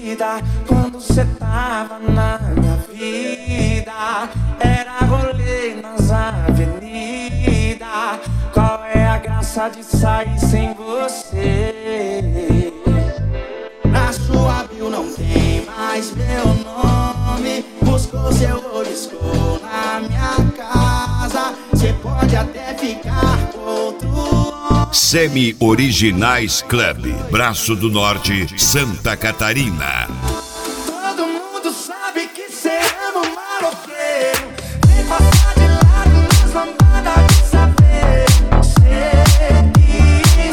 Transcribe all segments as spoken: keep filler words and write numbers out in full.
vida quando cê tava na minha vida. Era rolê nas avenidas. Qual é a graça de sair sem você? Na sua bio não tem mais meu nome. Buscou seu olisco na minha casa. Cê pode até ficar com outro homem. Semi Originais Club, Braço do Norte, Santa Catarina. Todo mundo sabe que cê ama um maloqueiro. Vem passar de lado nas lambadas de saber. Cê que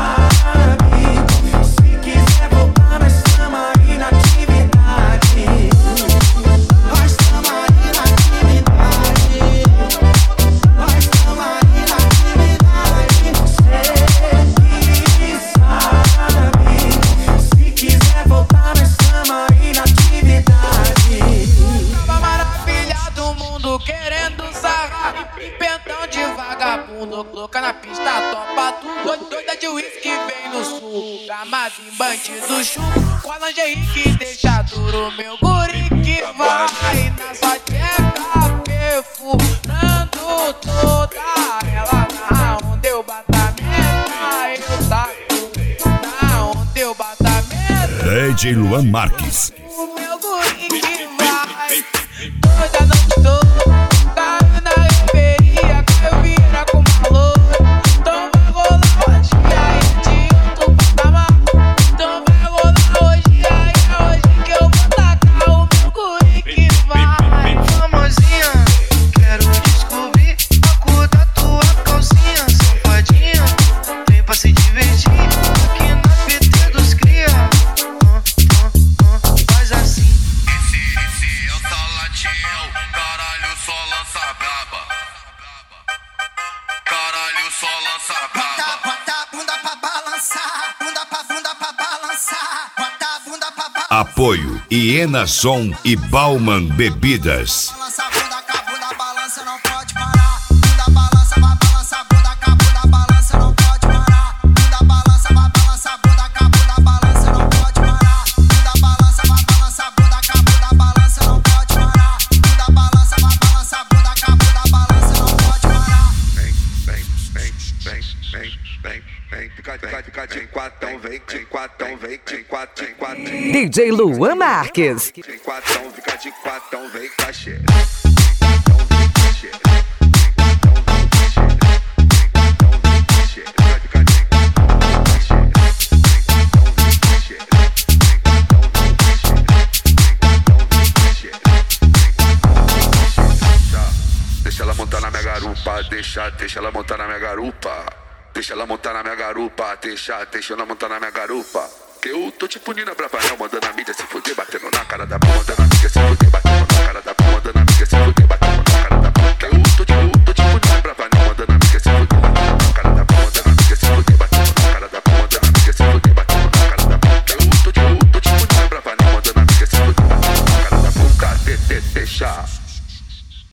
sabe. Se quiser voltar, nós tamo aí na atividade. Nós tamo aí na atividade. Nós tamo aí na atividade. Cê que sabe. Se quiser voltar, nós tamo aí na atividade. Tava maravilhado o mundo querendo sarrar. Pentão de vagabundo, louca na pista, topa tudo. Doida de uísque vem no sul, gamado em bandido chu. Com a lingerie que deixa duro, meu guri que vai na sua tcheca, perfurando toda ela. Na onde eu bato a meta, eu taco. Na onde eu bato a meta, D J Luan Marques. o meu guri que vai. Toda noite toda, caiu na reveria, caiu vira com valor. Então vai rolar hoje, aí de outro patamar. Então vai rolar hoje, aí é hoje que eu vou tacar o meu guri que vai. Famosinha, quero descobrir a cor da tua calcinha. Safadinha, vem pra se divertir aqui na P T dos cria. Ah, ah, ah, faz assim. Esse, esse é o Salatiel, caralho, só lança braba. Caralho, só lança braba. Bota a bunda pra balançar, bunda pra bunda pra balançar. Bota a bunda pra balançar. Apoio Iena Som e Bauman Bebidas. Balança a bunda, com a bunda balança, não pode parar. Bunda balança, vai balançar, bunda com a bunda balança, não pode parar. Bunda balança, vai balançar, bunda com a bunda balança, não pode parar. Bunda balança, vai balançar, bunda com a bunda balança, não pode parar. Bunda balança, vai balançar, bunda com a bunda balança, não pode parar. Vem, vem, vem, vem, vem, vem, vem. Fica, fica, fica de quatão, vem, de quatão, vem, de quatão, de quatão. D J Luan Marques. De quatão, fica de quatão, vem com a xereca. Então vem com a xereca. Então vem com a xereca. Então vem com a xereca. Fica de quatão, vem com a xereca. Então vem com a xereca. Então vem com a xereca. Então vem com a xereca. Deixa ela montar na minha garupa, deixa, deixa ela montar na minha garupa. Deixa ela montar na minha garupa, deixa, deixa ela montar na minha garupa. Que eu tô tipo Nina Bravanel, mandando a